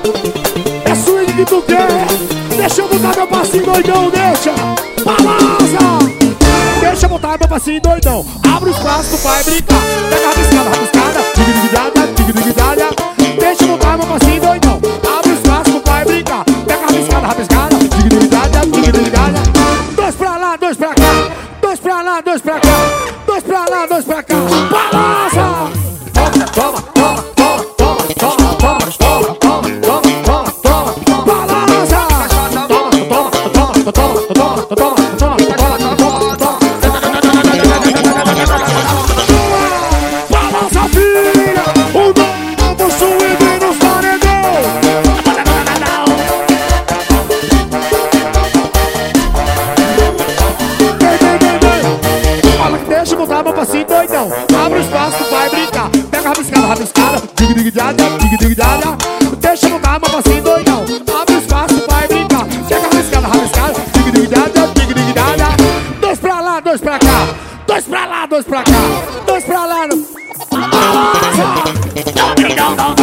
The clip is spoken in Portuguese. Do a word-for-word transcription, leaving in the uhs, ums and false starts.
É swing que tu quer. Deixa eu botar meu passinho doidão, deixa. Balança. Deixa eu botar meu passinho doidão. Abre os braços, tu vai brincar. Pega a rabiscada, rabiscada. Diga-diga-dada, diga-diga-dada. Deixa eu botar meu passinho doidão. Abre os braços, tu vai brincar. Pega a rabiscada, rabiscada. Diga-diga-dada, diga-diga-dada. Dois pra lá, dois pra cá. Dois pra lá, dois pra cá. Dois pra lá, dois pra cá. Balança. Toma, toma, toma, toma, toma, toma, toma, toma, toma, toma, toma, toma. Balança. Toma, toma, toma, toma, toma, toma, toma. Deixa eu botar meu passinho doidão. Abre o espaço, tu vai brincar. Pega a rabiscada, rabiscada. Diga-diga-dada, diga-diga-dada. Deixa eu botar meu passinho doidão. Abre o espaço, tu vai brincar. Pega a rabiscada, rabiscada. Diga-diga-dada, diga-diga-dada. Dois pra lá, dois pra cá. Dois pra lá, dois pra cá. Dois pra lá. No...